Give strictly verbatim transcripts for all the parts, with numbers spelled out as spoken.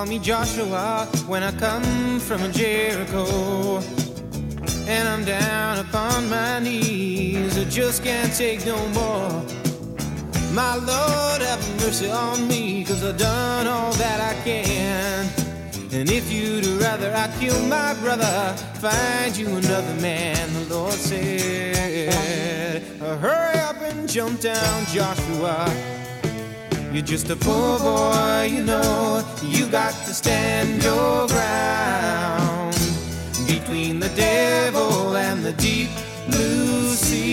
call me Joshua when I come from Jericho. And I'm down upon my knees, I just can't take no more. My Lord, have mercy on me, 'cause I've done all that I can. And if you'd rather I kill my brother, find you another man, the Lord said. Hurry up and jump down, Joshua. You're just a poor boy, you know. You got to stand your ground between the devil and the deep blue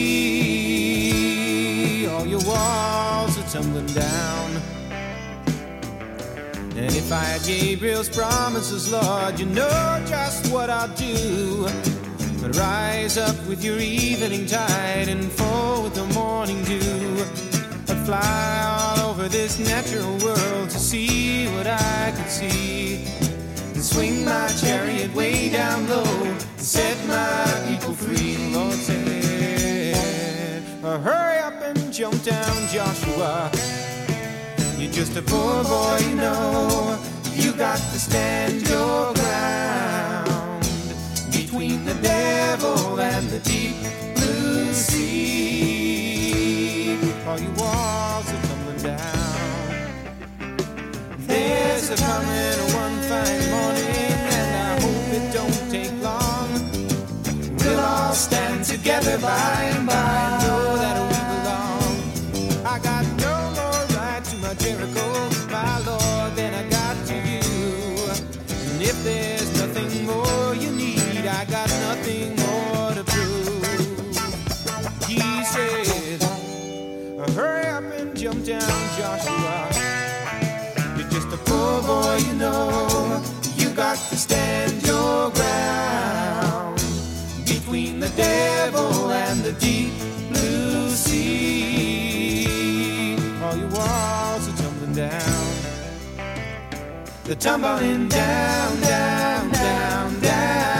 sea. All your walls are tumbling down. And if I had Gabriel's promises, Lord, you know just what I'll do. But rise up with your evening tide and fall with the morning dew. I'd fly all over this natural world to see what I could see, and swing my chariot way down low and set my people free. The Lord said, hurry up and jump down, Joshua. You're just a poor boy, you know. You got to stand your ground between the devil and the deep blue sea. All your walls are tumbling down. There's a coming one fine morning, and I hope it don't take long. We'll all stand together by and by, know that we belong. I got no more right to my Jericho, my Lord, than I got to you. And if there's nothing more you need, I got nothing more to prove. He said, hurry up and jump down, Joshua. You're just a poor boy, you know. You got to stand your ground between the devil and the deep blue sea. All your walls are tumbling down. They're tumbling down, down, down, down.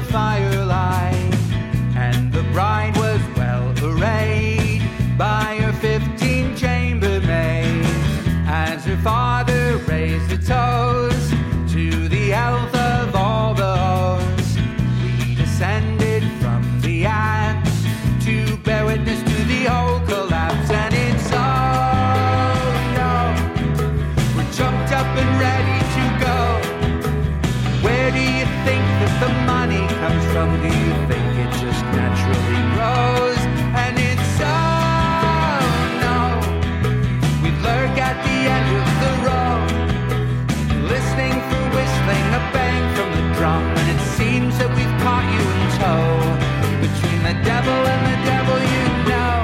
firelight, and the bride was well arrayed by her fifteen chambermaids, as her father raised a toast to the health of all the hosts. We descended from the Alps to bear witness to the whole collapse, and it's oh no, we're jumped up and ready to go. Where do you think that the money comes from? Do you think it just naturally grows? And it's oh no, we lurk at the end of the road, listening for whistling, a bang from the drum, and it seems that we've caught you in tow, between the devil and the devil you know.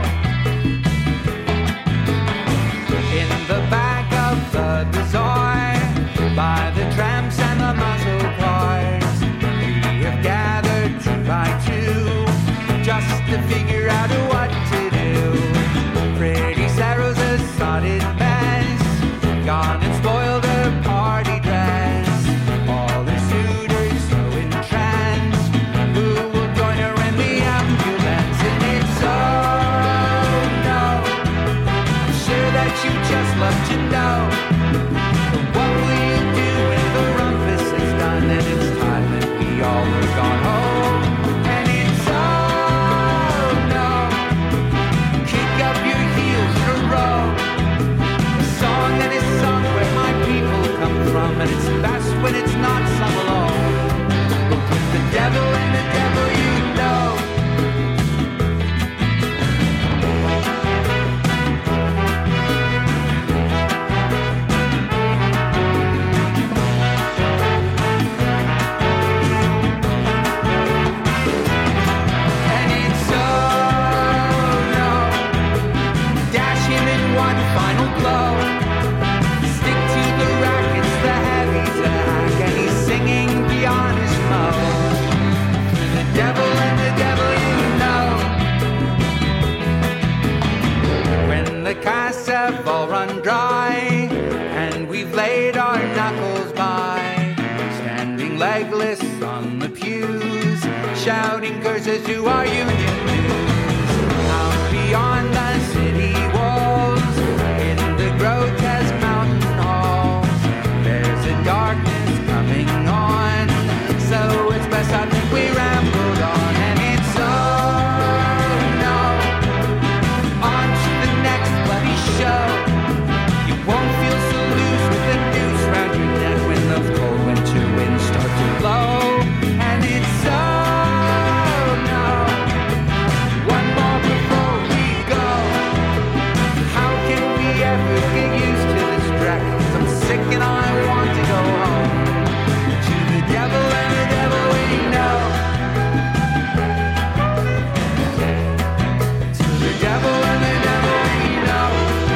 In the back of the bazaar, by the tramps and the muscle cars, we have gathered two by two, just to figure out what to do. Pretty Sarah's a sodded mess, gone and spoiled her party dress. All her suitors so entranced, who will join her in the ambulance? And it's oh no, I'm sure that you just love to know. But what will you do when the rumpus is done and it's time that we all are gone home? And it's oh no, kick up your heels in a row. A song that is sung where my people come from, and it's best when it's not sung alone. But with the devil and the devil you know. And it's oh no, dash him in one final blow. Stick to the rackets, the heavy's a hack, and he's singing beyond his mouth. The devil and the devil you know. When the casks have all run dry, and we've laid our knuckles by, standing legless on the pews, shouting curses to our union dues. Out beyond the city walls, in the grotesque mountain halls, there's a darkness coming on, so it's best I think we rambled on. And it's oh no, on to the next bloody show. You won't feel so loose with the noose round your neck when those cold winter winds start to blow. And it's oh no, one more before we go. How can we ever get used to this trek? 'Cause I'm sick and I want to go home. To the devil and the devil we know. To the devil and the devil we know.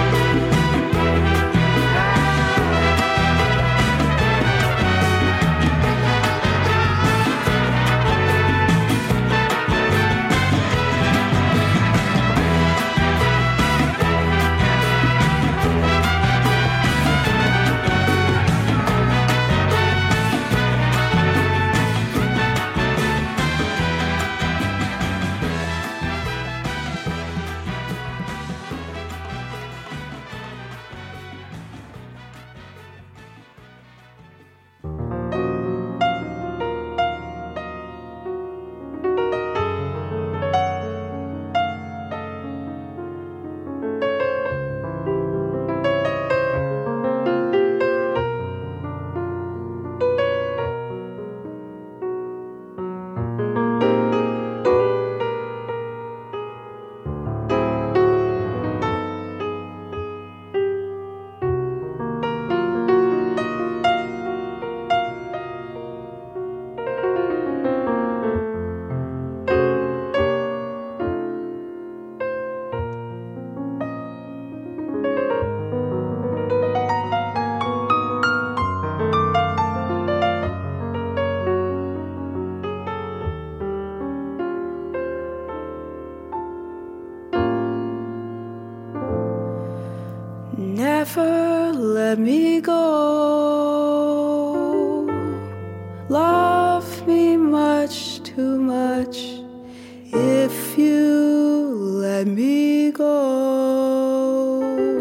Never let me go. Love me much too too much. If you let me go,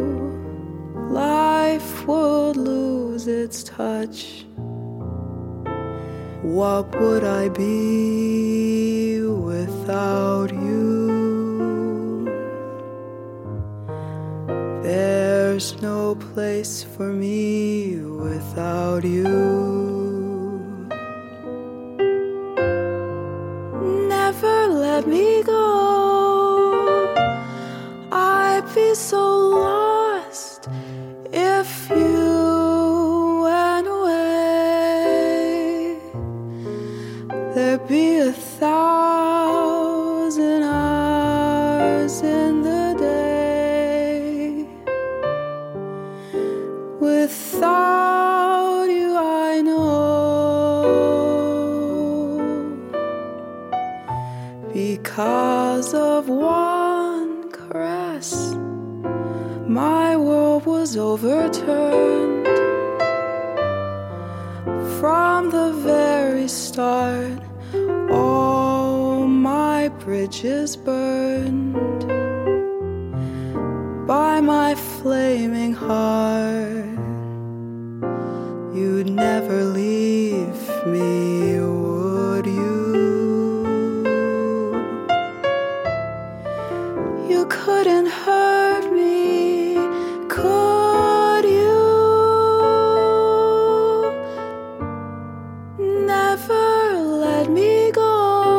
life would lose its touch. What would I be without you? There's no place for me without you. Never let me go. I'd be so lost if you went away. There'd be a thousand hours in the day. Without you, I know, because of one caress, my world was overturned. From the very start, all my bridges burned by my flaming heart. You'd never leave me, would you? You couldn't hurt me, could you? Never let me go.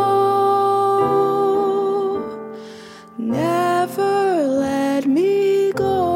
Never let me go.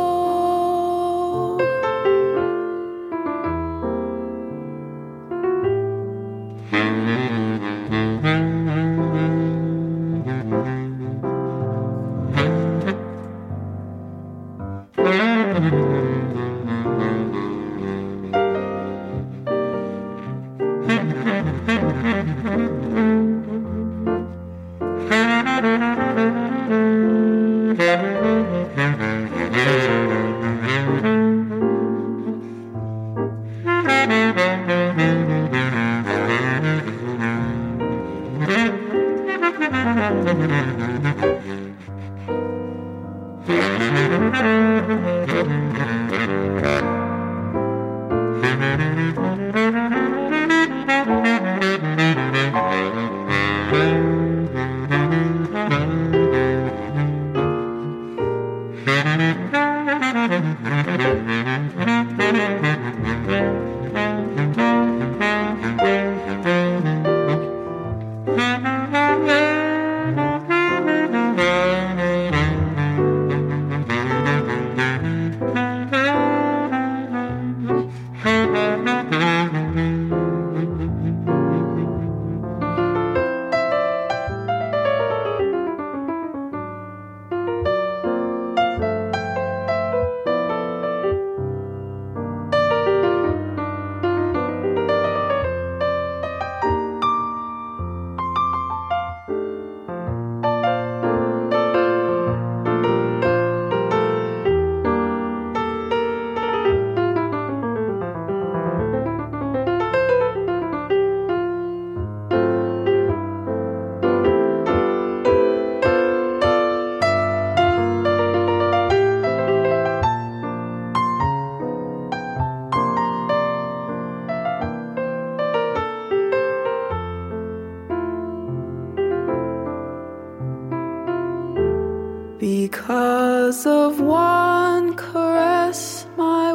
Because of one caress, my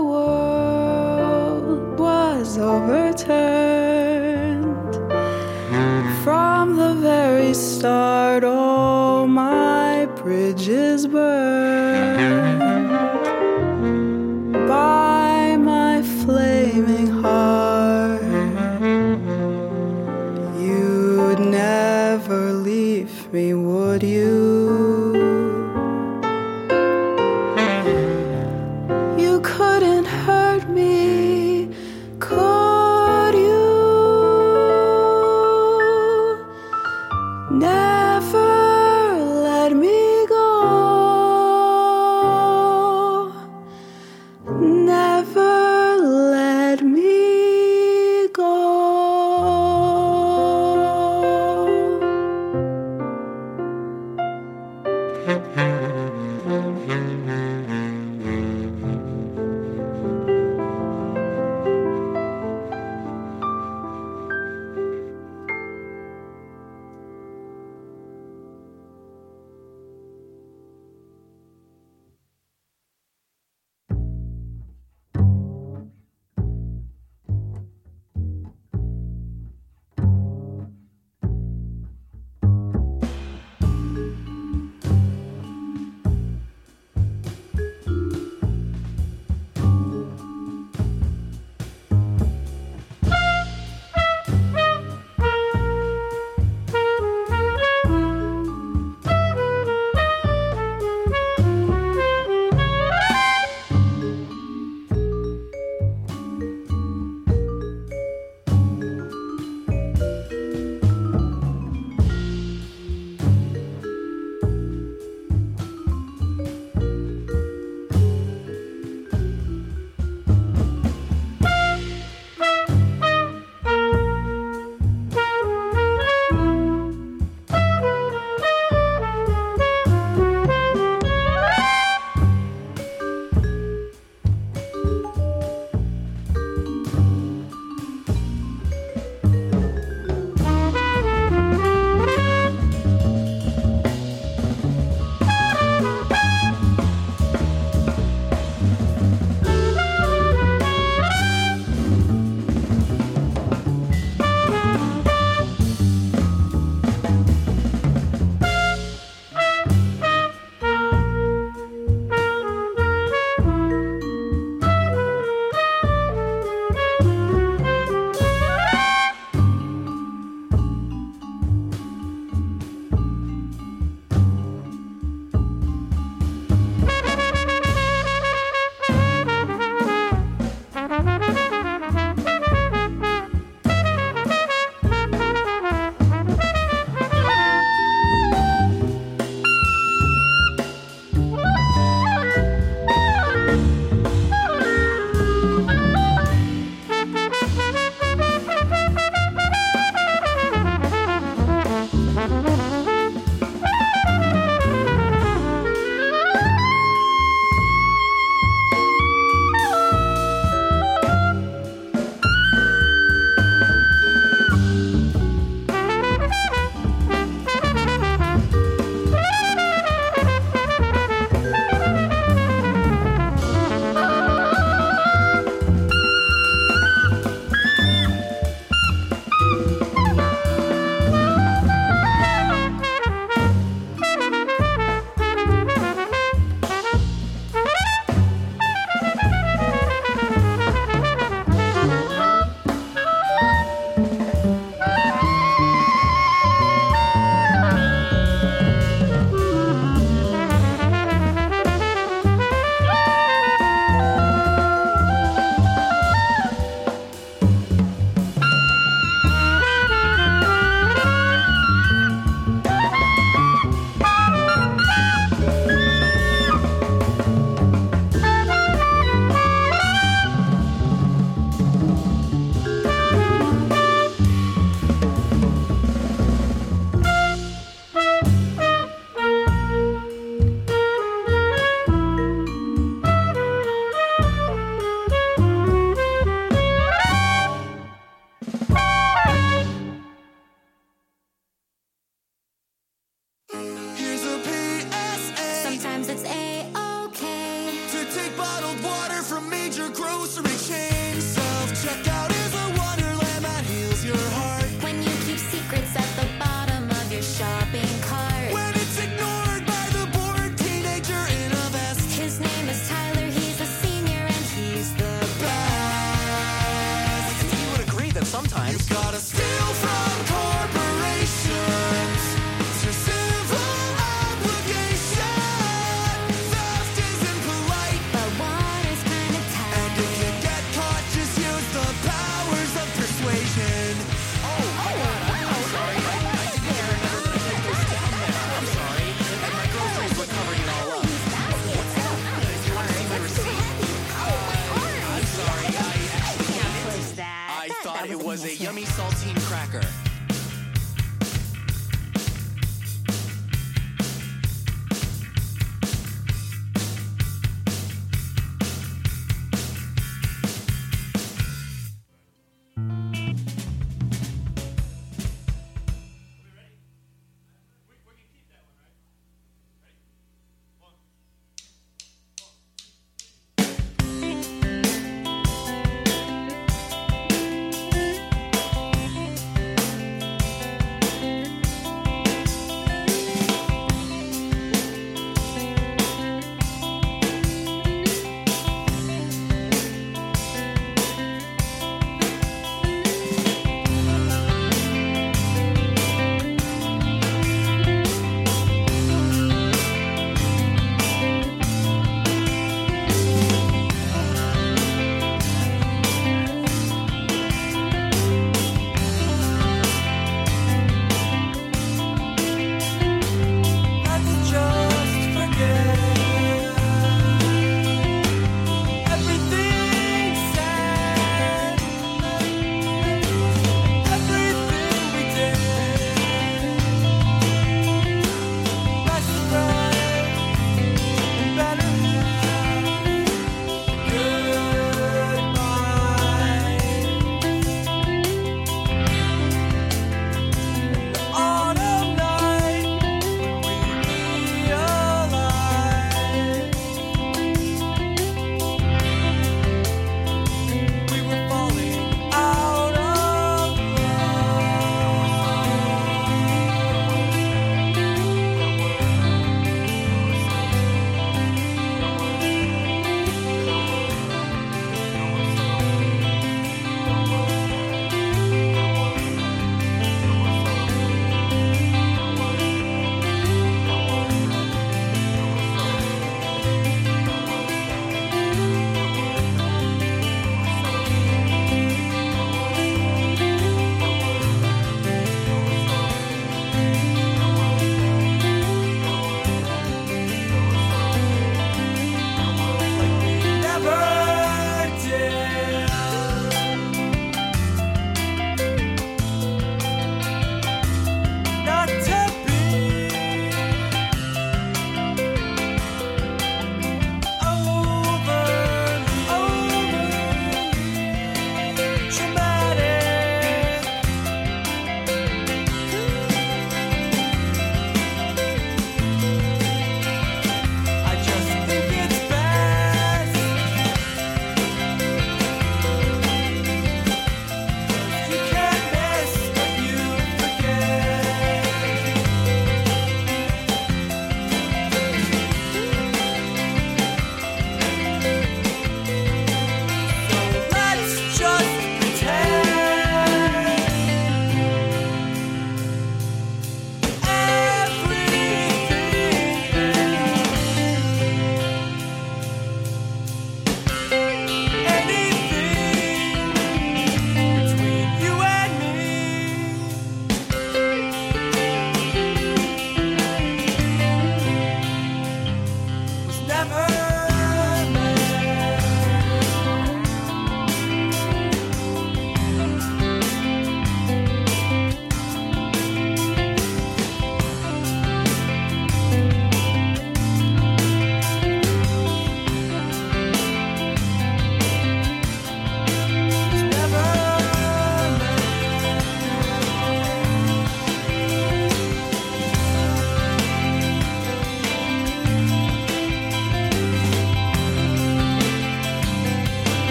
world was overturned. From the very start, all my bridges burned by my flaming heart. You'd never leave me, would you? You couldn't hurt me, could you? Never let me go. Never let me go. bottled water from major grocery chains. Self-checkout is a wonderland that heals your heart. When you keep secrets at the bottom of your shopping cart. When it's ignored by the bored teenager in a vest. His name is Tyler, he's a senior and he's the best. You would agree that sometimes you've gotta steal from corporations. It's your civil obligation. Theft isn't polite, but water's kinda tight. and if you get caught, just use the powers of persuasion. Oh, oh, I'm sorry. I, I didn't remember that I took those down there. I'm sorry. And my groceries were covering it all up. What's that? If you want to see my receipt. I'm sorry. I actually can't. What was that? I That- thought that it was a mistake. yummy saltine cracker.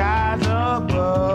skies above.